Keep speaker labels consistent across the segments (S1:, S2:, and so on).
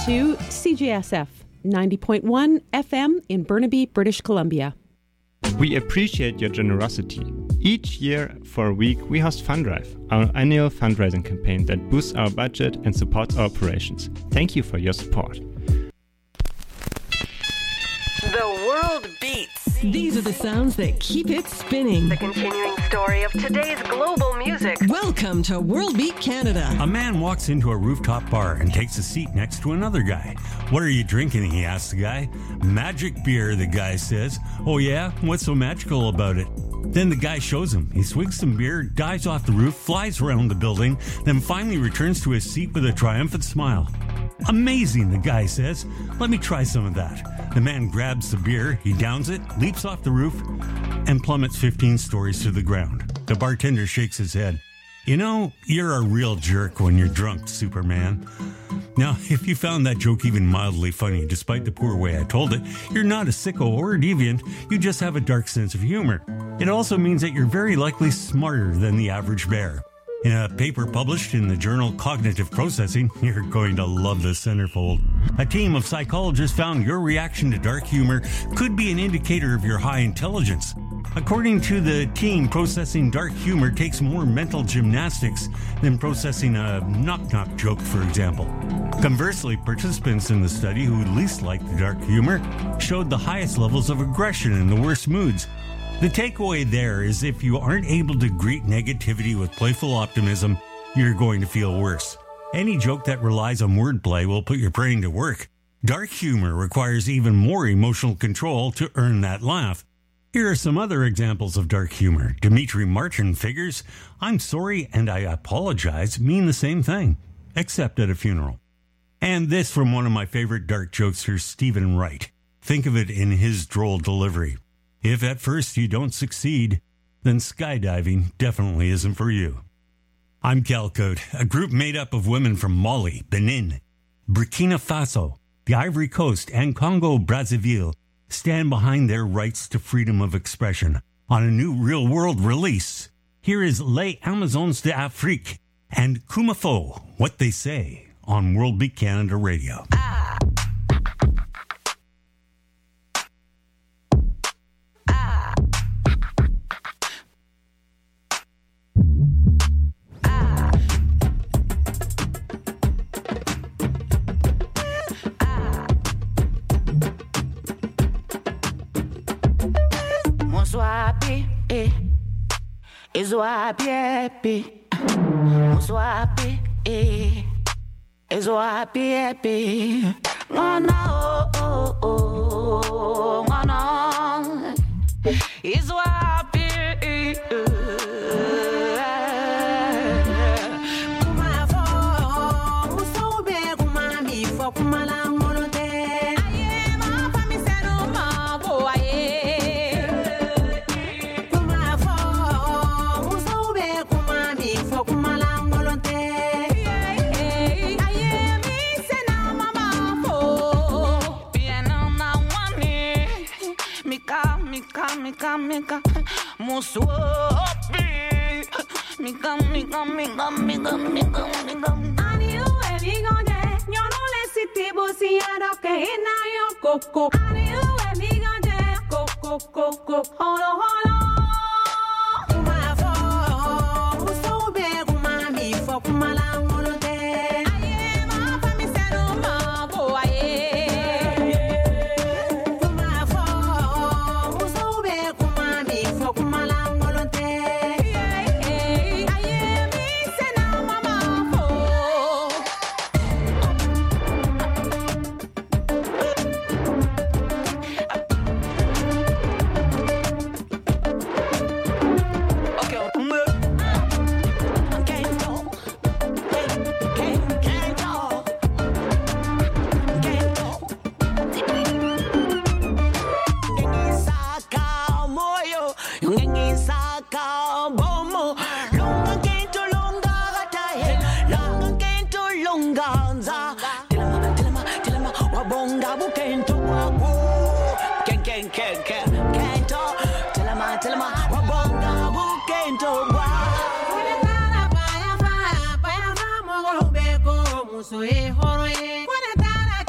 S1: to CJSF 90.1 FM in Burnaby, British Columbia.
S2: We appreciate your generosity. Each year for a week, we host Fundrive, our annual fundraising campaign that boosts our budget and supports our operations. Thank you for your support.
S3: The world beats.
S4: These are the sounds that keep it spinning.
S3: The continuing story of today's global music.
S4: Welcome to World Beat Canada.
S5: A man walks into a rooftop bar and takes a seat next to another guy. What are you drinking? He asks the guy. Magic beer, the guy says. Oh yeah? What's so magical about it? Then the guy shows him. He swigs some beer, dives off the roof, flies around the building, then finally returns to his seat with a triumphant smile. Amazing, the guy says. Let me try some of that. The man grabs the beer, he downs it, leaps off the roof, and plummets 15 stories to the ground. The bartender shakes his head. You know, you're a real jerk when you're drunk, Superman. Now, if you found that joke even mildly funny, despite the poor way I told it, you're not a sicko or a deviant, you just have a dark sense of humor. It also means that you're very likely smarter than the average bear. In a paper published in the journal Cognitive Processing, you're going to love the centerfold. A team of psychologists found your reaction to dark humor could be an indicator of your high intelligence. According to the team, processing dark humor takes more mental gymnastics than processing a knock-knock joke, for example. Conversely, participants in the study who least liked the dark humor showed the highest levels of aggression and the worst moods. The takeaway there is if you aren't able to greet negativity with playful optimism, you're going to feel worse. Any joke that relies on wordplay will put your brain to work. Dark humor requires even more emotional control to earn that laugh. Here are some other examples of dark humor. Dimitri Martin figures, "I'm sorry and I apologize" mean the same thing, except at a funeral. And this from one of my favorite dark jokesters, Stephen Wright. Think of it in his droll delivery. If at first you don't succeed, then skydiving definitely isn't for you. I'm Calcote, a group made up of women from Mali, Benin, Burkina Faso, the Ivory Coast, and Congo-Brazzaville stand behind their rights to freedom of expression on a new real-world release. Here is Les Amazons d'Afrique and Kumafo, What They Say, on World Beat Canada Radio.
S6: So,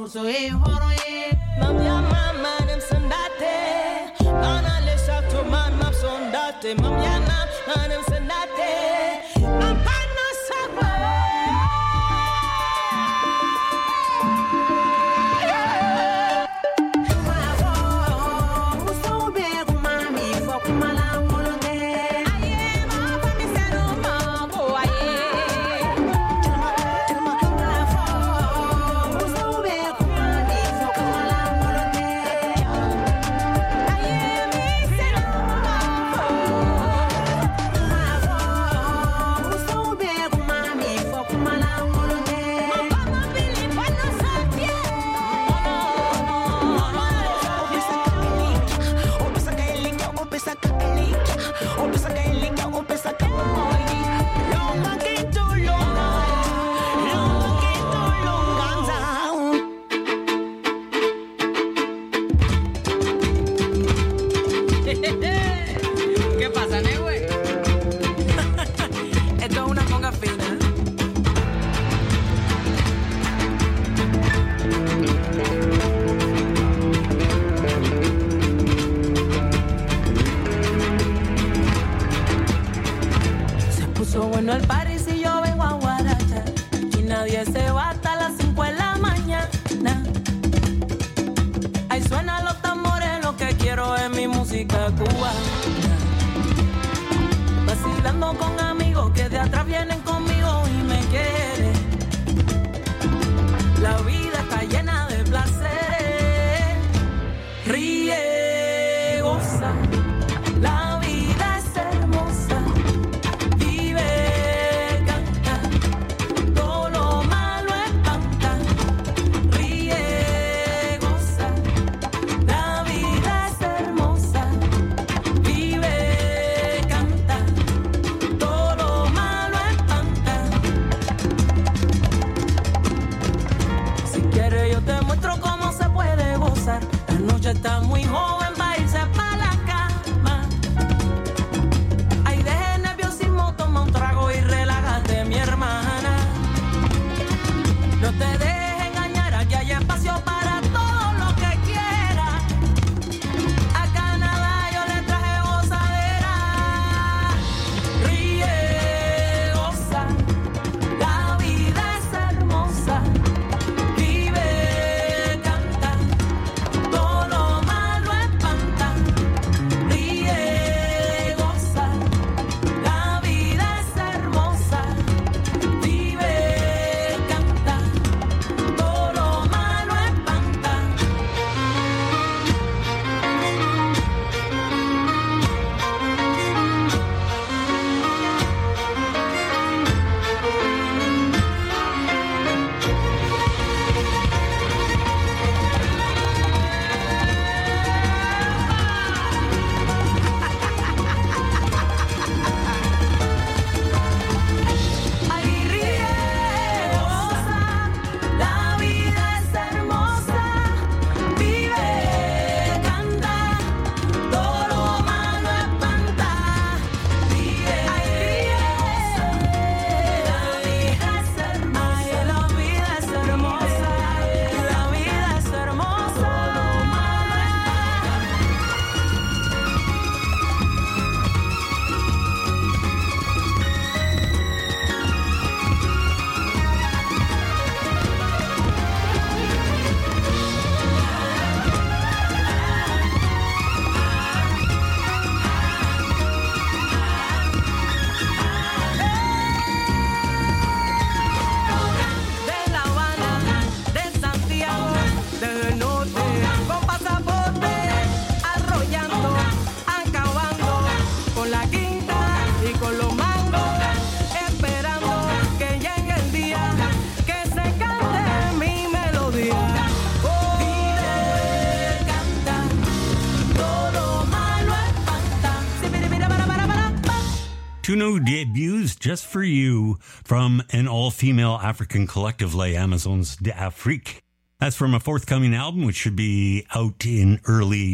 S5: Two new debuts just for you from an all-female African collective, Les Amazons d'Afrique. That's from a forthcoming album, which should be out in early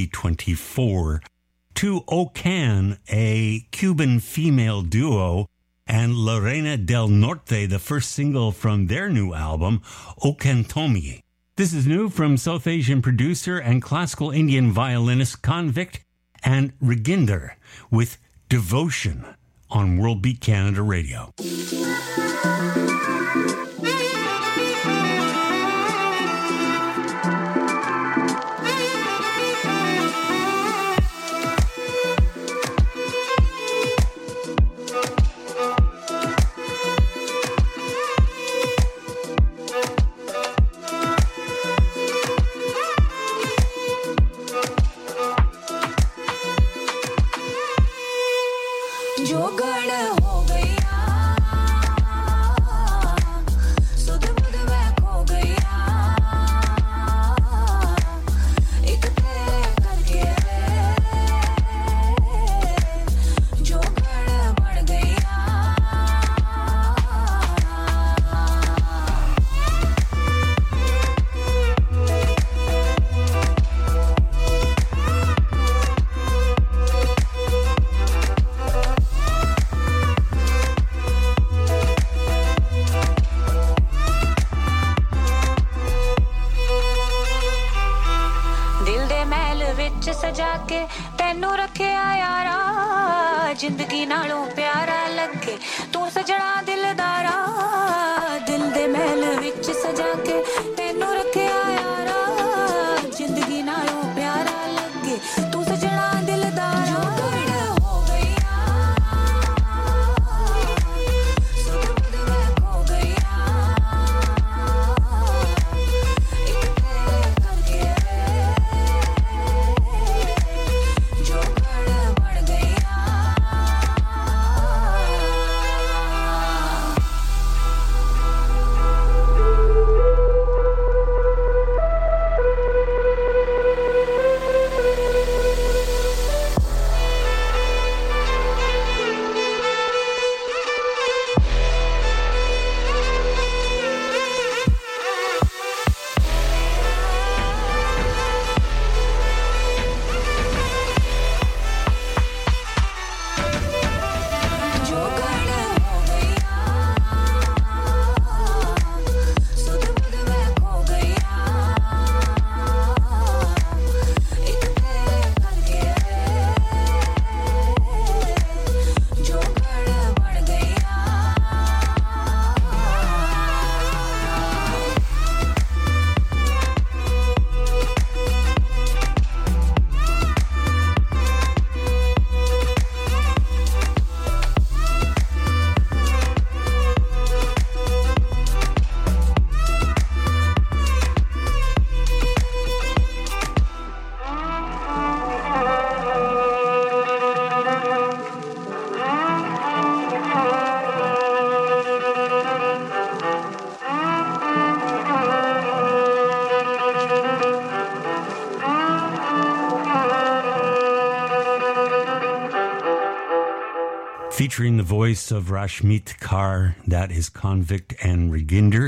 S5: 2024. To Ocan, a Cuban female duo, and Lorena del Norte, the first single from their new album, Ocantomi. This is new from South Asian producer and classical Indian violinist Convict and Reginder with Devotion on World Beat Canada Radio.
S6: जिंदगी नालों प्यारा लगे तू सजना दिलदारा दिल दे महल विच सजा के तेनू रखिया यारा जिंदगी नालों प्यारा लगे तू सजना दिलदारा
S5: Featuring the voice of Rashmeet Kaur, that is Convict and Reginder,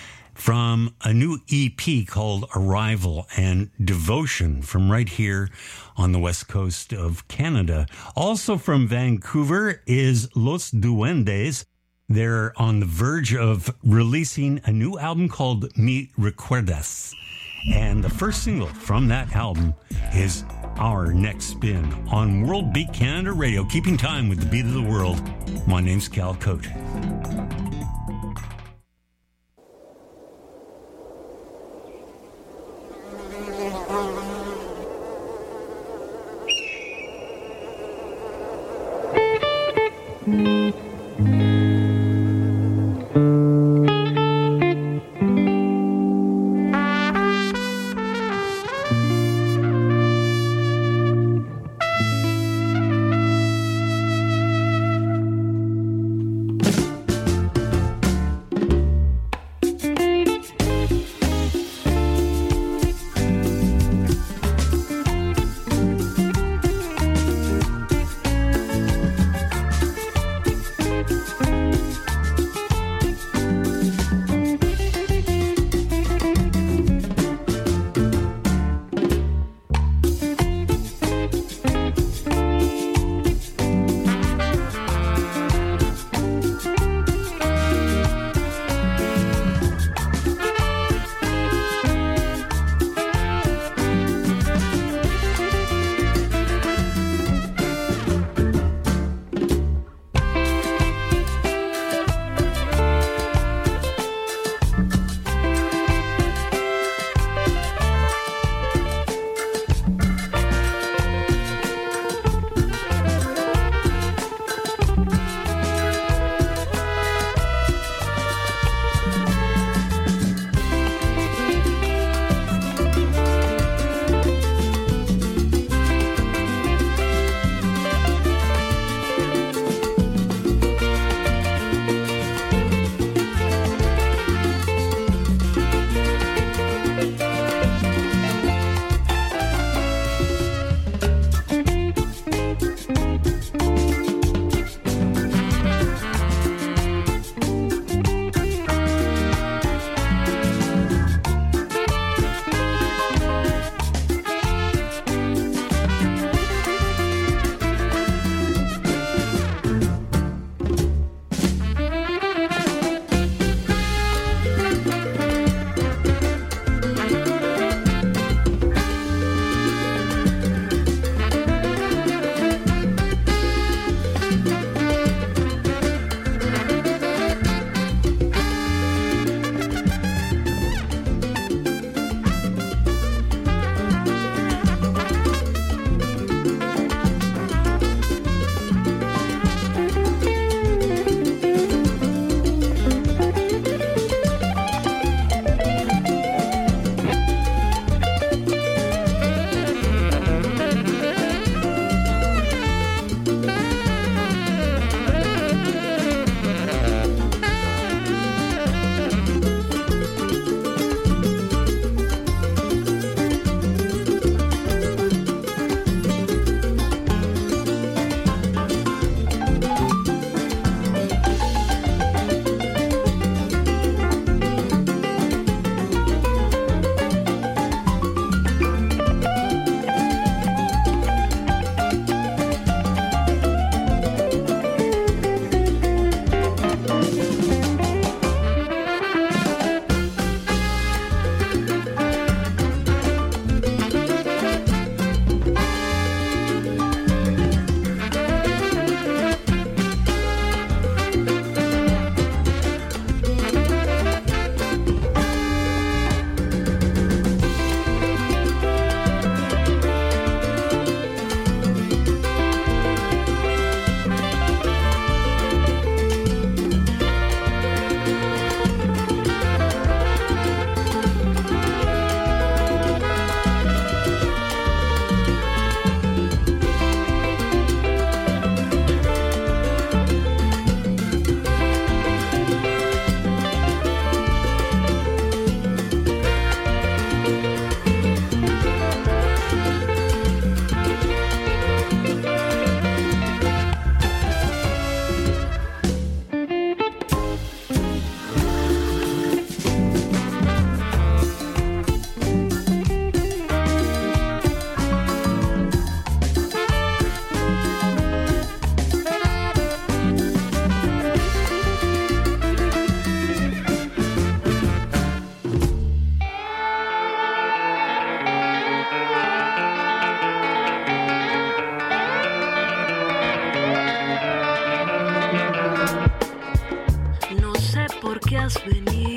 S5: from a new EP called Arrival and Devotion from right here on the west coast of Canada. Also from Vancouver is Los Duendes. They're on the verge of releasing a new album called Me Recuerdas. And the first single from that album is our next spin on World Beat Canada Radio, keeping time with the beat of the world. My name's Cal Cote.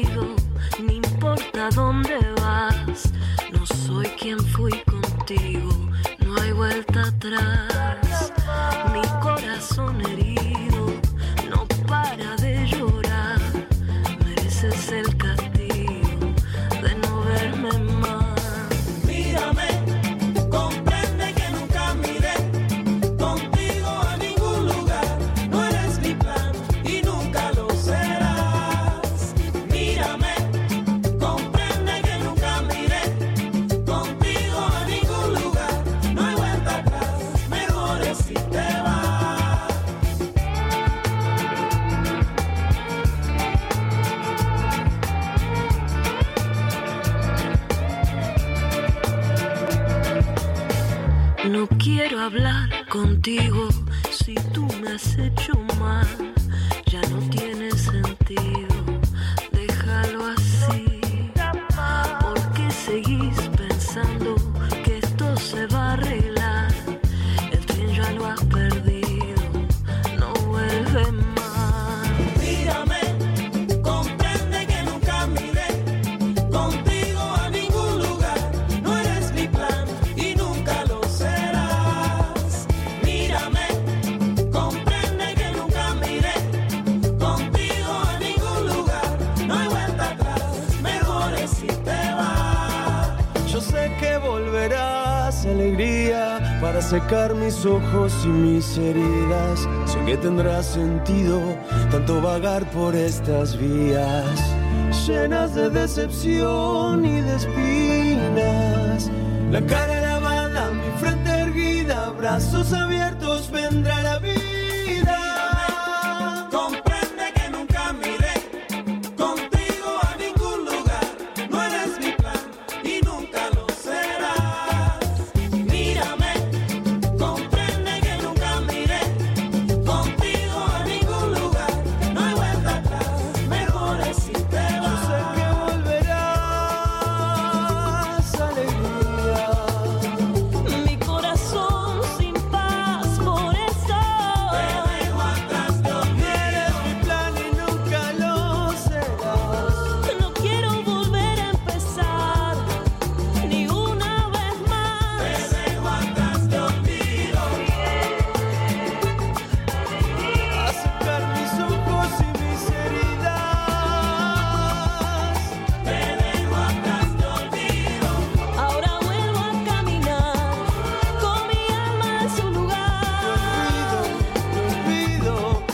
S7: herido, no importa dónde vas. No soy quien fui contigo, no hay vuelta atrás. Mi corazón herido no para de llorar. Mereces el castigo de no verme más.
S8: Mírame, comprende que nunca miré contigo a ningún lugar. No eres mi plan y nunca lo serás. Mírame, comprende que nunca miré contigo a ningún lugar. No hay vuelta atrás, mejor es si te vas.
S7: No quiero hablar contigo si tú me has hecho mal. Ya no tiene sentido, déjalo así. ¿Por qué seguís pensando que esto se va a arreglar? El tren ya lo has perdido, no vuelve más.
S8: Mírame, comprende que nunca miré contigo a ningún lugar. No eres mi plan y nunca lo serás. Mírame, comprende que nunca miré contigo a ningún lugar. No hay vuelta atrás, mejor es si te vas.
S9: Yo sé que volverás, alegría, para secar mis ojos y mis heridas. Sé que tendrá sentido tanto vagar por estas vías, llenas de decepción y de espinas. La cara lavada, mi frente erguida, brazos abiertos, vendrá la vida.
S8: Comprende que nunca miré contigo a ningún lugar. No eres mi plan y nunca lo serás. Mírame, comprende que nunca miré contigo a ningún lugar. No hay vuelta atrás, mejor es si te
S9: Yo
S8: vas.
S9: sé que volverás, alegría.
S7: Mi corazón sin paz, por eso
S8: Te dejo atrás, te
S9: Eres mi plan y nunca lo serás.
S7: no quiero volver a empezar ni una vez más.
S8: dejo atrás, te olvido.
S9: A secar mis ojos y mis heridas.
S8: Te dejo atrás, te olvido.
S7: Ahora vuelvo a caminar con mi alma en su lugar.
S9: Te olvido, te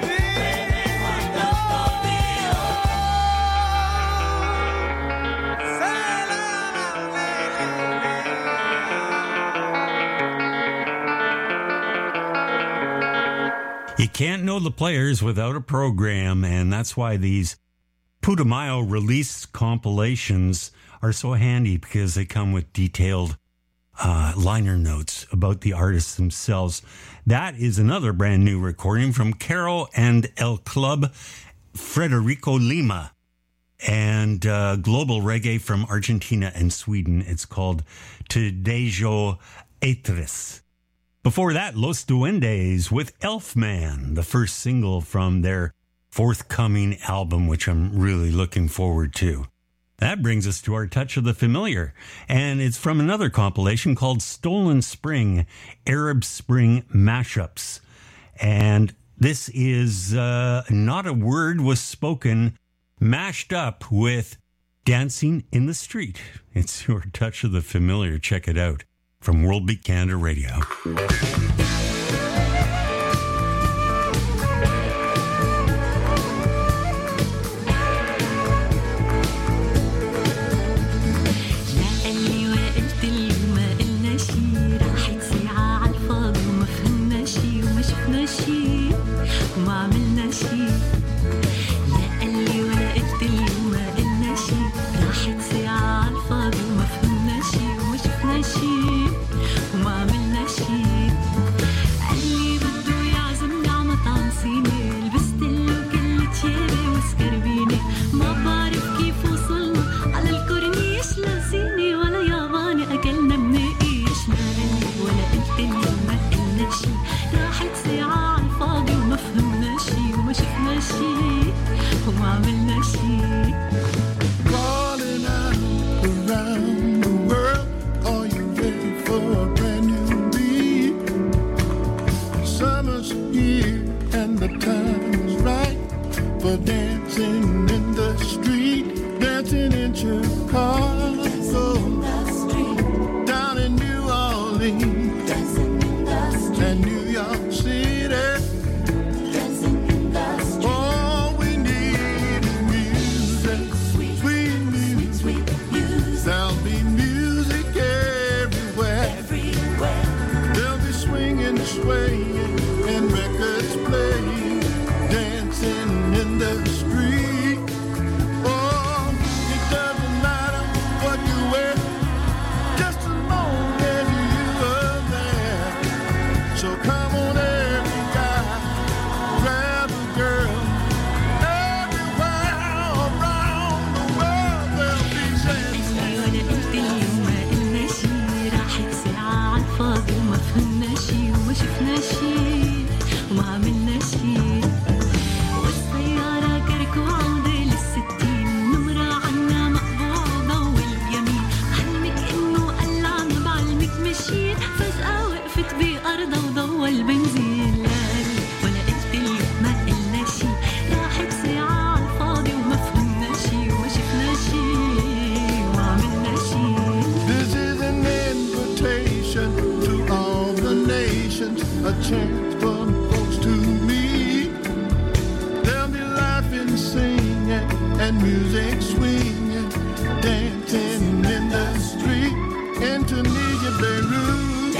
S5: You can't know the players without a program, and that's why these Putumayo release compilations are so handy, because they come with detailed liner notes about the artists themselves. That is another brand new recording from Caro and El Club Federico Lima, and global reggae from Argentina and Sweden. It's called Te Dejo Etres. Before that, Los Duendes with Elfman, the first single from their forthcoming album, which I'm really looking forward to. That brings us to our touch of the familiar, and it's from another compilation called Stolen Spring, Arab Spring Mashups. And this is Not a Word Was Spoken, mashed up with Dancing in the Street. It's your touch of the familiar. Check it out from World Beat Canada Radio.
S6: لقلي وقلت له ما قلنا شي، راحت ساعة عالفاضي وما فهمنا شي وما شفنا شي وما عملنا شي. لقلي وقلت له ما قلنا شي، راحت ساعة عالفاضي وما فهمنا شي وما شفنا شي وما عملنا شي.
S10: legs swinging, dancing in the street. In Tunisia, Beirut,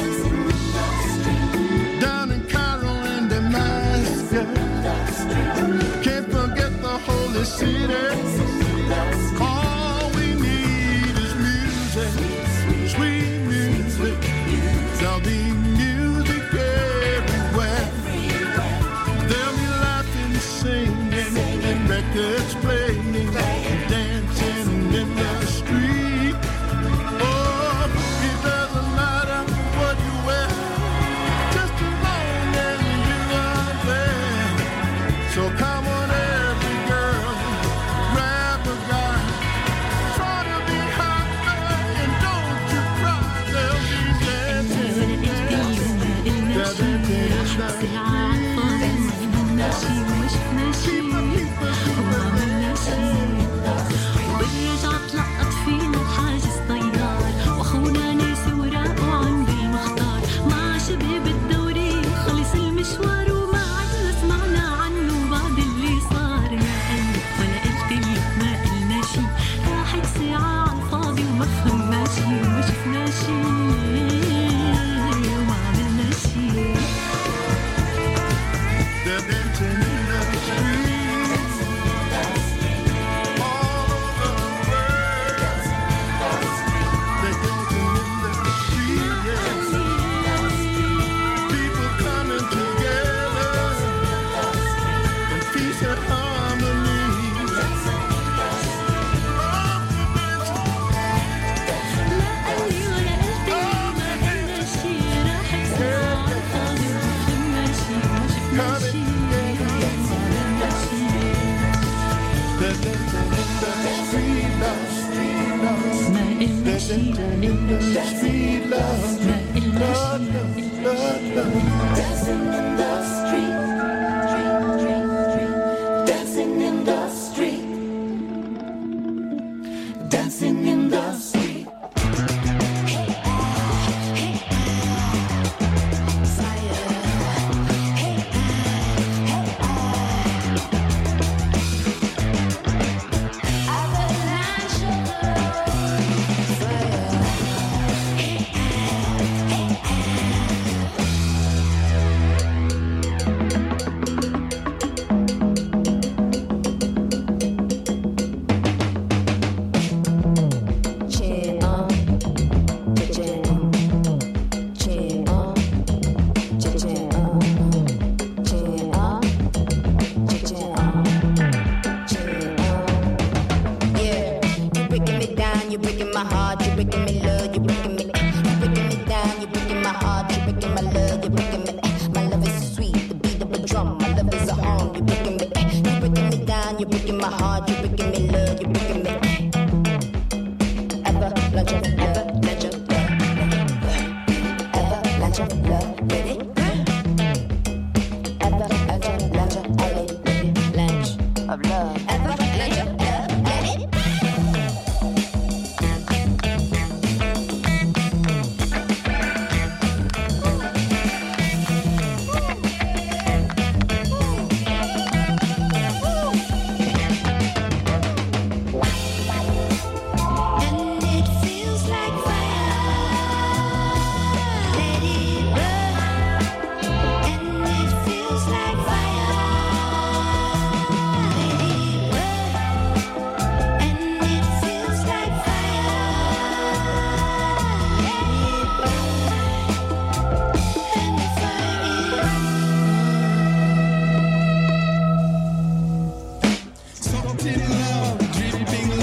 S10: down in Cairo and Damascus. Can't forget the holy city. All we need is music, sweet music. There'll be music everywhere. There'll be laughing, singing, and records playing, dancing in the street. Oh, it doesn't matter what you wear, just as long as you are there. So come on, every girl, grab a guy, try to be happy, and don't you cry. They'll be dancing,
S7: وبرجع تلقط فينا الحاجز طيار واخونا ناسي وراقه عند المختار مع شباب الدوري خلص المشوار وما عدنا سمعنا عنه بعد اللي صار يا قلبي ولا قلت لي ما قلنا شي راحت ساعة عالفاضي وما فهمنا شي وما شفنا شي وما عملنا شي.
S10: they're dancing in the street, all over the world. They're dancing in the street, yes. People coming together in peace and harmony. They're dancing in the street, love, street, love. They're dancing in the street, love, love, love, love.
S8: Dancing in the street, dancing in the street, dancing in the street.
S11: You're breaking my heart, you're breaking me love, you're breaking me down, you're breaking my heart, you're breaking my love, you're breaking me. My love is sweet, the beat of a drum, my love is a home, you're breaking me down, you're breaking my heart, you're